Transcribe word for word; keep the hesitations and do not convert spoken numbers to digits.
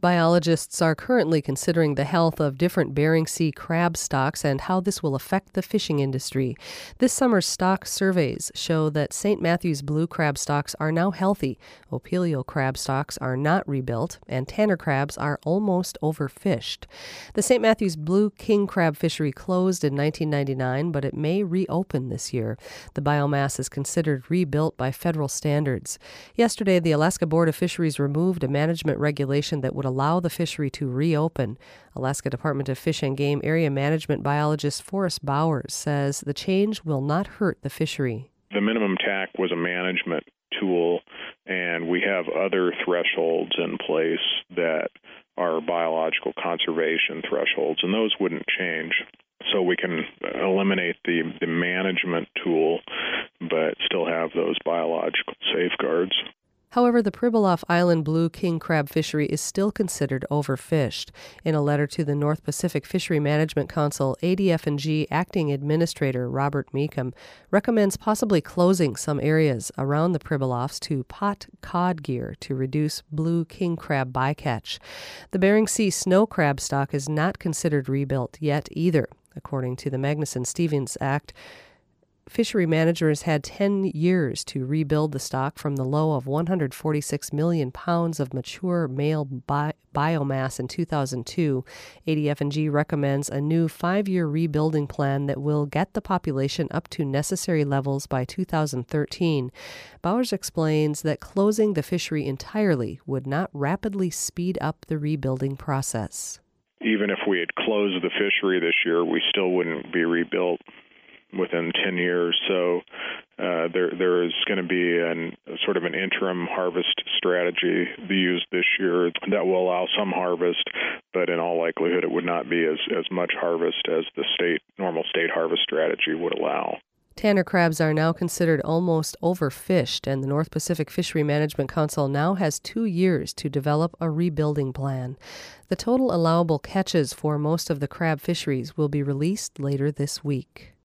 Biologists are currently considering the health of different Bering Sea crab stocks and how this will affect the fishing industry. This summer's stock surveys show that Saint Matthews blue crab stocks are now healthy, Opilio crab stocks are not rebuilt, and Tanner crabs are almost overfished. The Saint Matthews blue king crab fishery closed in nineteen ninety-nine, but it may reopen this year. The biomass is considered rebuilt by federal standards. Yesterday, the Alaska Board of Fisheries removed a management regulation that would allow the fishery to reopen. Alaska Department of Fish and Game Area Management biologist Forrest Bowers says the change will not hurt the fishery. The minimum T A C was a management tool, and we have other thresholds in place that are biological conservation thresholds, and those wouldn't change. So we can eliminate the, the management tool, but still have those biological safeguards. However, the Pribilof Island blue king crab fishery is still considered overfished. In a letter to the North Pacific Fishery Management Council, A D F and G Acting Administrator Robert Meekum recommends possibly closing some areas around the Pribilofs to pot cod gear to reduce blue king crab bycatch. The Bering Sea snow crab stock is not considered rebuilt yet either. According to the Magnuson-Stevens Act, fishery managers had ten years to rebuild the stock from the low of one hundred forty-six million pounds of mature male bi- biomass in two thousand two. A D F and G recommends a new five-year rebuilding plan that will get the population up to necessary levels by two thousand thirteen. Bowers explains that closing the fishery entirely would not rapidly speed up the rebuilding process. Even if we had closed the fishery this year, we still wouldn't be rebuilt within ten years. So uh, there there is going to be an, a sort of an interim harvest strategy used this year that will allow some harvest, but in all likelihood it would not be as, as much harvest as the state normal state harvest strategy would allow. Tanner crabs are now considered almost overfished, and the North Pacific Fishery Management Council now has two years to develop a rebuilding plan. The total allowable catches for most of the crab fisheries will be released later this week.